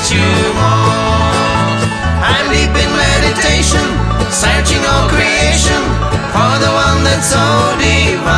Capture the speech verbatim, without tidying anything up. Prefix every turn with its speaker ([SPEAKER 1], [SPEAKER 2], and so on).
[SPEAKER 1] you want. I'm deep in meditation, searching all creation for the one that's so divine.